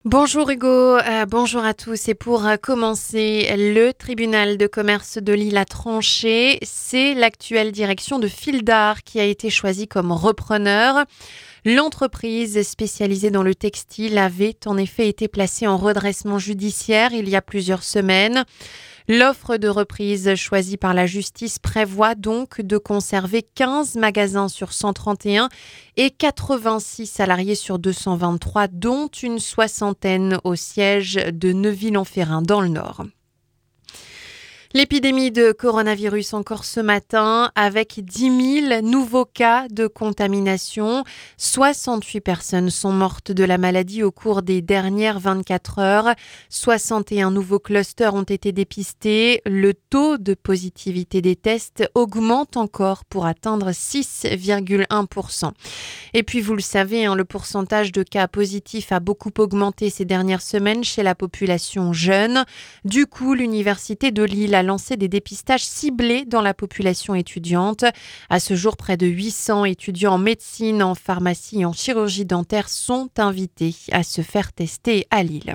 Bonjour Hugo, bonjour à tous. Et pour commencer, le tribunal de commerce de Lille a tranché. C'est l'actuelle direction de Fil d'Art qui a été choisie comme repreneur. L'entreprise spécialisée dans le textile avait en effet été placée en redressement judiciaire il y a plusieurs semaines. L'offre de reprise choisie par la justice prévoit donc de conserver 15 magasins sur 131 et 86 salariés sur 223, dont une soixantaine au siège de Neuville-en-Ferrain dans le Nord. L'épidémie de coronavirus encore ce matin avec 10 000 nouveaux cas de contamination. 68 personnes sont mortes de la maladie au cours des dernières 24 heures. 61 nouveaux clusters ont été dépistés. Le taux de positivité des tests augmente encore pour atteindre 6,1%. Et puis vous le savez, le pourcentage de cas positifs a beaucoup augmenté ces dernières semaines chez la population jeune. Du coup, l'université de Lille a lancé des dépistages ciblés dans la population étudiante. À ce jour, près de 800 étudiants en médecine, en pharmacie et en chirurgie dentaire sont invités à se faire tester à Lille.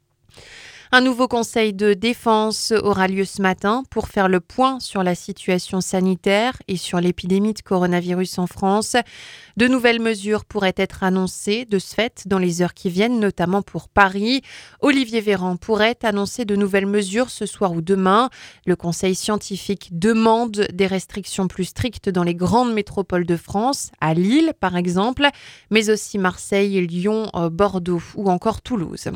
Un nouveau conseil de défense aura lieu ce matin pour faire le point sur la situation sanitaire et sur l'épidémie de coronavirus en France. De nouvelles mesures pourraient être annoncées de ce fait dans les heures qui viennent, notamment pour Paris. Olivier Véran pourrait annoncer de nouvelles mesures ce soir ou demain. Le conseil scientifique demande des restrictions plus strictes dans les grandes métropoles de France, à Lille par exemple, mais aussi Marseille, Lyon, Bordeaux ou encore Toulouse.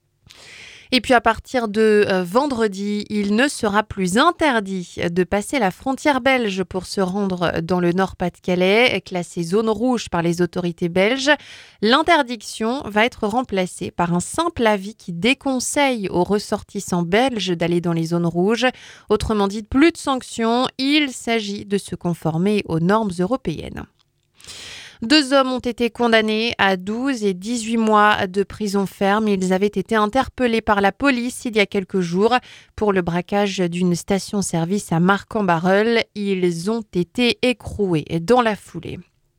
Et puis à partir de vendredi, il ne sera plus interdit de passer la frontière belge pour se rendre dans le Nord-Pas-de-Calais, classé zone rouge par les autorités belges. L'interdiction va être remplacée par un simple avis qui déconseille aux ressortissants belges d'aller dans les zones rouges. Autrement dit, plus de sanctions, il s'agit de se conformer aux normes européennes. 2 hommes ont été condamnés à 12 et 18 mois de prison ferme. Ils avaient été interpellés par la police il y a quelques jours pour le braquage d'une station-service à Marcq-en-Barœul. Ils ont été écroués dans la foulée.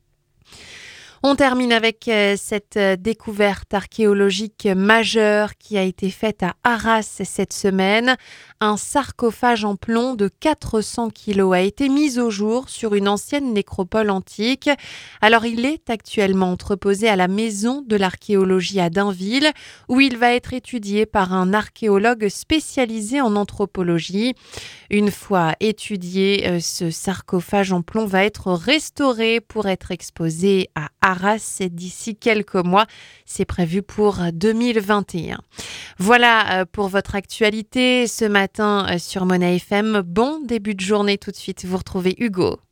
On termine avec cette découverte archéologique majeure qui a été faite à Arras cette semaine. Un sarcophage en plomb de 400 kilos a été mis au jour sur une ancienne nécropole antique. Alors il est actuellement entreposé à la Maison de l'archéologie à Dainville où il va être étudié par un archéologue spécialisé en anthropologie. Une fois étudié, ce sarcophage en plomb va être restauré pour être exposé à Arras d'ici quelques mois. C'est prévu pour 2021. Voilà pour votre actualité ce matin sur Mona FM. Bon début de journée tout de suite. Vous retrouvez Hugo.